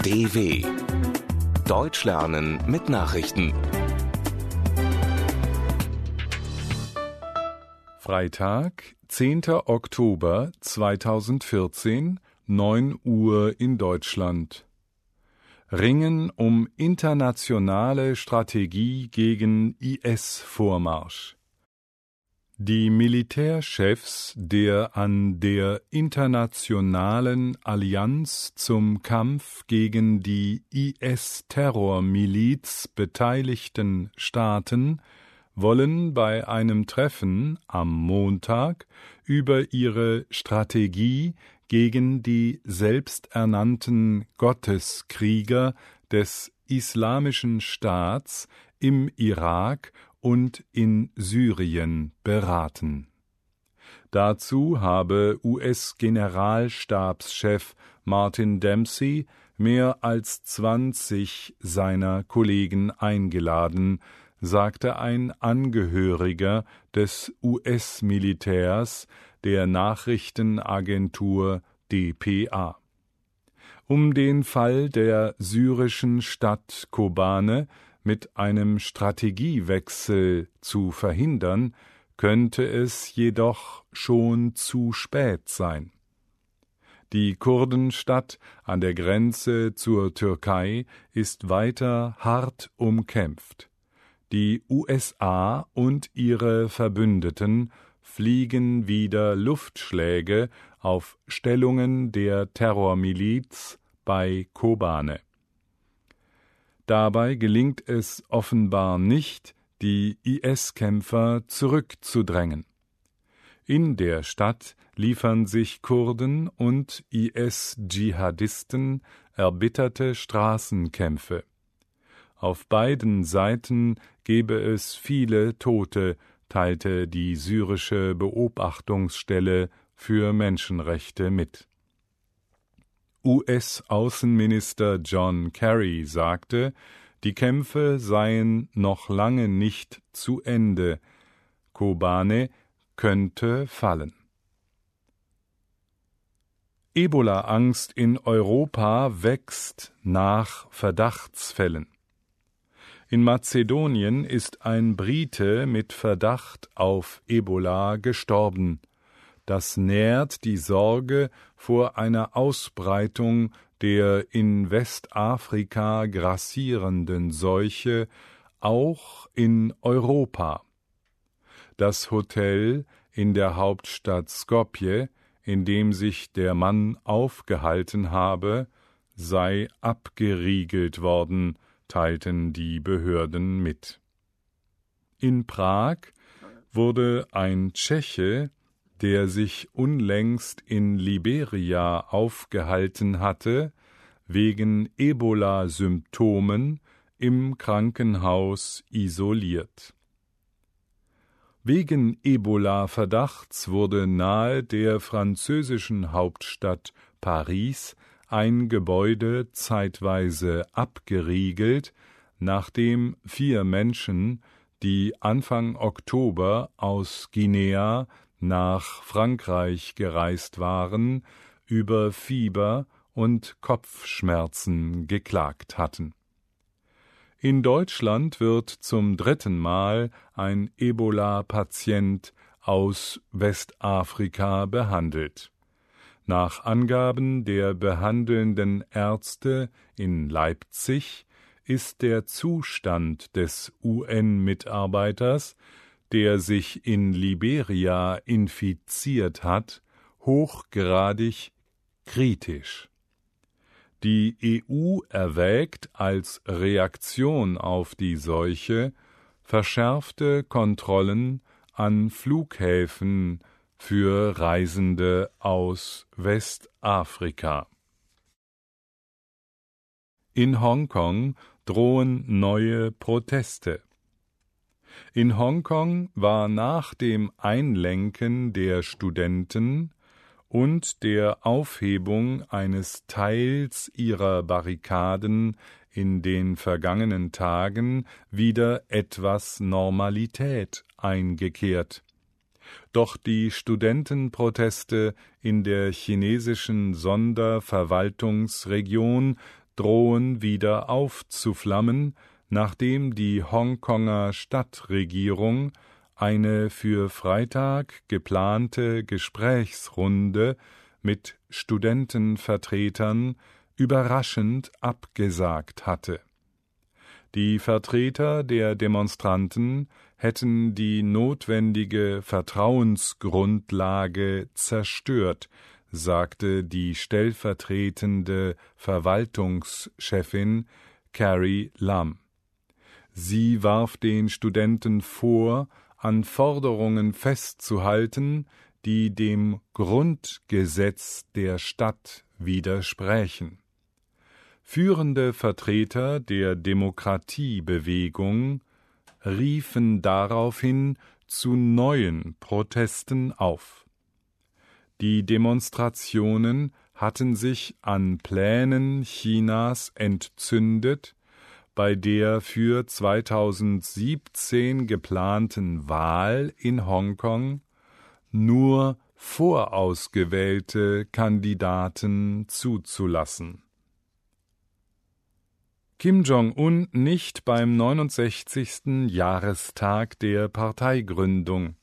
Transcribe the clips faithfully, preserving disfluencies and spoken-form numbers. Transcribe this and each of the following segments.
D W Deutsch lernen mit Nachrichten. Freitag, zehnter Oktober zweitausendvierzehn, neun Uhr in Deutschland. Ringen um internationale Strategie gegen I S-Vormarsch. Die Militärchefs der an der Internationalen Allianz zum Kampf gegen die I S-Terrormiliz beteiligten Staaten wollen bei einem Treffen am Montag über ihre Strategie gegen die selbsternannten Gotteskrieger des Islamischen Staats im Irak und in Syrien beraten. Dazu habe U S-Generalstabschef Martin Dempsey mehr als zwanzig seiner Kollegen eingeladen, sagte ein Angehöriger des U S-Militärs der Nachrichtenagentur D P A. Um den Fall der syrischen Stadt Kobane mit einem Strategiewechsel zu verhindern, könnte es jedoch schon zu spät sein. Die Kurdenstadt an der Grenze zur Türkei ist weiter hart umkämpft. Die U S A und ihre Verbündeten fliegen wieder Luftschläge auf Stellungen der Terrormiliz bei Kobane. Dabei gelingt es offenbar nicht, die I S-Kämpfer zurückzudrängen. In der Stadt liefern sich Kurden und I S-Dschihadisten erbitterte Straßenkämpfe. Auf beiden Seiten gebe es viele Tote, teilte die syrische Beobachtungsstelle für Menschenrechte mit. U S-Außenminister John Kerry sagte, die Kämpfe seien noch lange nicht zu Ende. Kobane könnte fallen. Ebola-Angst in Europa wächst nach Verdachtsfällen. In Mazedonien ist ein Brite mit Verdacht auf Ebola gestorben. Das nährt die Sorge vor einer Ausbreitung der in Westafrika grassierenden Seuche auch in Europa. Das Hotel in der Hauptstadt Skopje, in dem sich der Mann aufgehalten habe, sei abgeriegelt worden, teilten die Behörden mit. In Prag wurde ein Tscheche, der sich unlängst in Liberia aufgehalten hatte, wegen Ebola-Symptomen im Krankenhaus isoliert. Wegen Ebola-Verdachts wurde nahe der französischen Hauptstadt Paris ein Gebäude zeitweise abgeriegelt, nachdem vier Menschen, die Anfang Oktober aus Guinea nach Frankreich gereist waren, über Fieber und Kopfschmerzen geklagt hatten. In Deutschland wird zum dritten Mal ein Ebola-Patient aus Westafrika behandelt. Nach Angaben der behandelnden Ärzte in Leipzig ist der Zustand des U N-Mitarbeiters, der sich in Liberia infiziert hat, hochgradig kritisch. Die E U erwägt als Reaktion auf die Seuche verschärfte Kontrollen an Flughäfen für Reisende aus Westafrika. In Hongkong drohen neue Proteste. In Hongkong war nach dem Einlenken der Studenten und der Aufhebung eines Teils ihrer Barrikaden in den vergangenen Tagen wieder etwas Normalität eingekehrt. Doch die Studentenproteste in der chinesischen Sonderverwaltungsregion drohen wieder aufzuflammen, nachdem die Hongkonger Stadtregierung eine für Freitag geplante Gesprächsrunde mit Studentenvertretern überraschend abgesagt hatte. Die Vertreter der Demonstranten hätten die notwendige Vertrauensgrundlage zerstört, sagte die stellvertretende Verwaltungschefin Carrie Lam. Sie warf den Studenten vor, an Forderungen festzuhalten, die dem Grundgesetz der Stadt widersprächen. Führende Vertreter der Demokratiebewegung riefen daraufhin zu neuen Protesten auf. Die Demonstrationen hatten sich an Plänen Chinas entzündet, bei der für zweitausendsiebzehn geplanten Wahl in Hongkong nur vorausgewählte Kandidaten zuzulassen. Kim Jong-un nicht beim neunundsechzigsten Jahrestag der Parteigründung.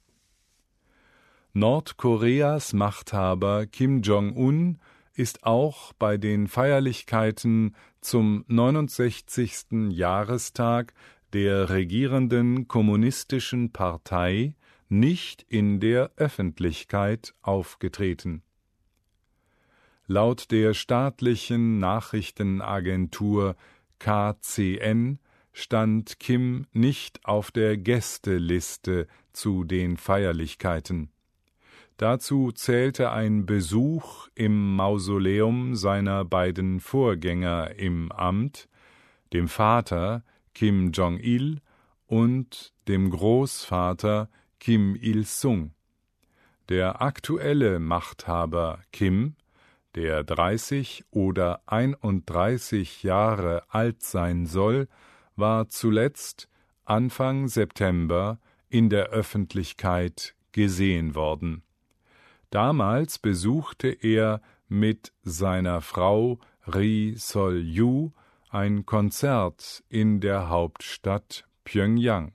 Nordkoreas Machthaber Kim Jong-un ist auch bei den Feierlichkeiten zum neunundsechzigsten Jahrestag der regierenden Kommunistischen Partei nicht in der Öffentlichkeit aufgetreten. Laut der staatlichen Nachrichtenagentur K C N stand Kim nicht auf der Gästeliste zu den Feierlichkeiten. Dazu zählte ein Besuch im Mausoleum seiner beiden Vorgänger im Amt, dem Vater Kim Jong-il und dem Großvater Kim Il-sung. Der aktuelle Machthaber Kim, der dreißig oder einunddreißig Jahre alt sein soll, war zuletzt Anfang September in der Öffentlichkeit gesehen worden. Damals besuchte er mit seiner Frau Ri Sol-ju ein Konzert in der Hauptstadt Pjöngjang.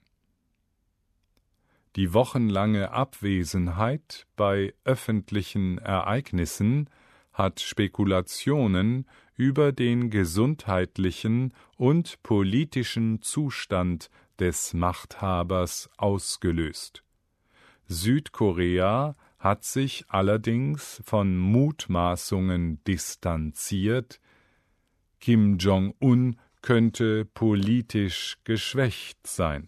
Die wochenlange Abwesenheit bei öffentlichen Ereignissen hat Spekulationen über den gesundheitlichen und politischen Zustand des Machthabers ausgelöst. Südkorea hat sich allerdings von Mutmaßungen distanziert, Kim Jong-un könnte politisch geschwächt sein.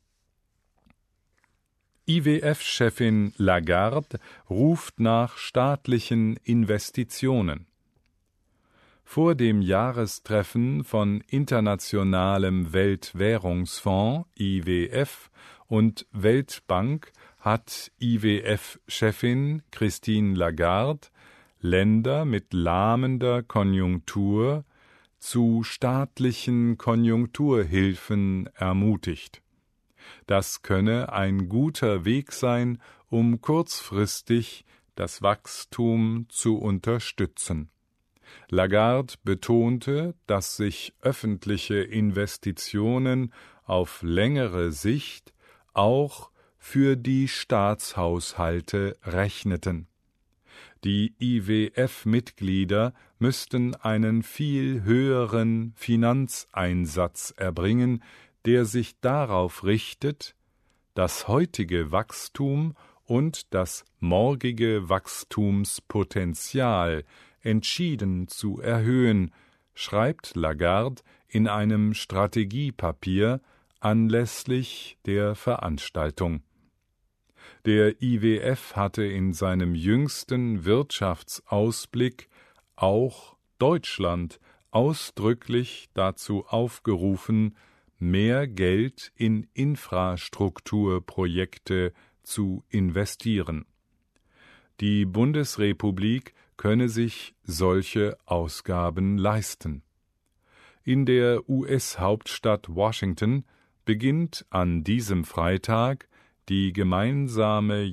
I W F-Chefin Lagarde ruft nach staatlichen Investitionen. Vor dem Jahrestreffen von Internationalem Weltwährungsfonds I W F und Weltbank hat I W F-Chefin Christine Lagarde Länder mit lahmender Konjunktur zu staatlichen Konjunkturhilfen ermutigt. Das könne ein guter Weg sein, um kurzfristig das Wachstum zu unterstützen. Lagarde betonte, dass sich öffentliche Investitionen auf längere Sicht auch für die Staatshaushalte rechneten. Die I W F-Mitglieder müssten einen viel höheren Finanzeinsatz erbringen, der sich darauf richtet, das heutige Wachstum und das morgige Wachstumspotenzial entschieden zu erhöhen, schreibt Lagarde in einem Strategiepapier anlässlich der Veranstaltung. Der I W F hatte in seinem jüngsten Wirtschaftsausblick auch Deutschland ausdrücklich dazu aufgerufen, mehr Geld in Infrastrukturprojekte zu investieren. Die Bundesrepublik könne sich solche Ausgaben leisten. In der U S-Hauptstadt Washington beginnt an diesem Freitag die gemeinsame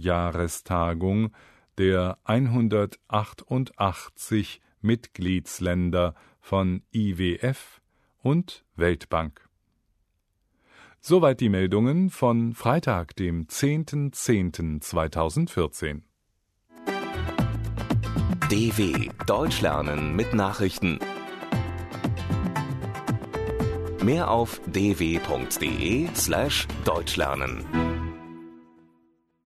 Jahrestagung der hundertachtundachtzig Mitgliedsländer von I W F und Weltbank. Soweit die Meldungen von Freitag, dem zehnten zehnten zweitausendvierzehn. D W Deutsch lernen mit Nachrichten. Mehr auf d w punkt d e slash deutsch lernen.